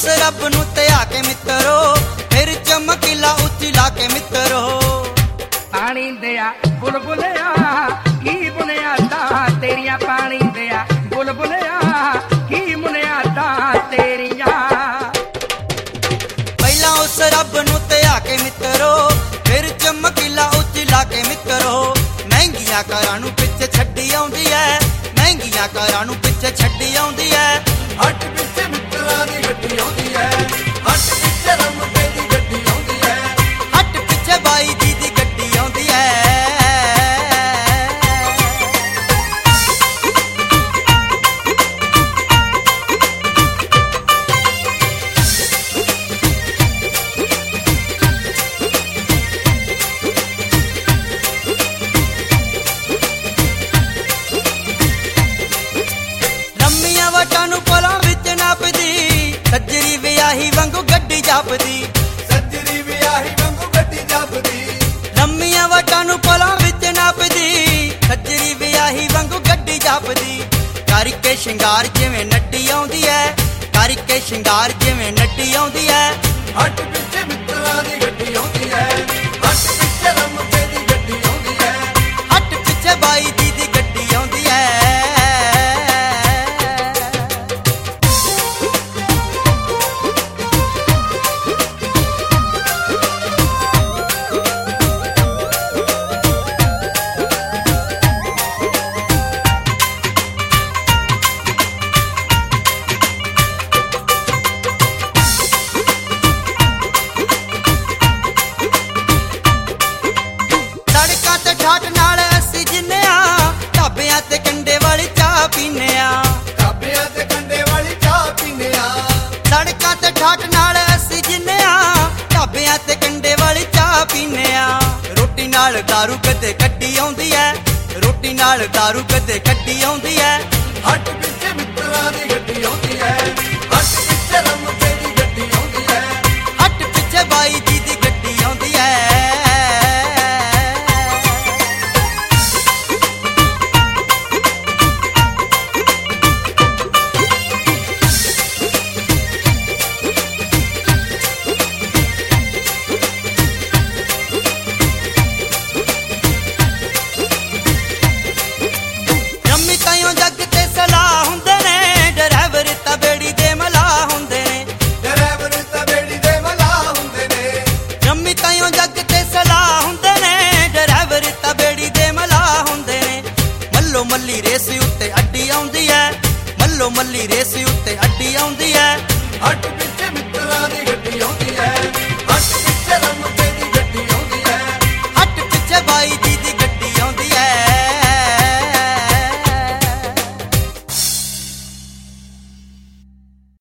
उस रब नू त्याग के मित्रो, फिर चमकीला उची ला के मित्रो। पानी दिया बुलबुलिया की बुनियादा तेरिया, पानी दिया बुलबुलिया की बुनियादा तेरिया। पहला उस रब नू त्याग के मित्रो, फिर चमकीला उची ला के मित्रो। महंगिया कारां नू पिछे छड्डी आउंदी है, महंगिया कारां नू पिछे छड्डी आउंदी है। हट पिछे मित्रा दी गड्डी आउंदी है, हट पिछे रमके दी गड्डी आउंदी है, हट पिछे बाई दी गड्डी आउंदी है। लम्मिया वटां नू पलां विच नापदी, सज्जरी विआही वांगू गड्डी जापदी। सज्जरी विआही वांगू गड्डी जापदी। लम्मिया वटां नू पलां विच नापदी, सज्जरी विआही वांगू गड्डी जापदी। करके शिंगार जिवें नड्डी आउंदी है, करके शिंगार जिवें नड्डी आउंदी है। हट पिछे मित्रा दी गड्डी आउंदी है, हट पिछे रमके दी गड्डी आउंदी है, हट पिछे बाई दी गड्डी आउंदी है। सड़कां ते ठाट नाल असीं जिन्ने आ, ढाबियां ते कंडे वाली चाह पीने आ। ढाबियां ते कंडे वाली चाह पीने आ। सड़कां ते ठाट नाल असीं जिन्ने आ, ढाबियां ते कंडे वाली चाह पीने आ। रोटी नाल दारू कदे कड्डी आउंदी है, रोटी नाल दारू कदे कड्डी आउंदी है। हट पिछे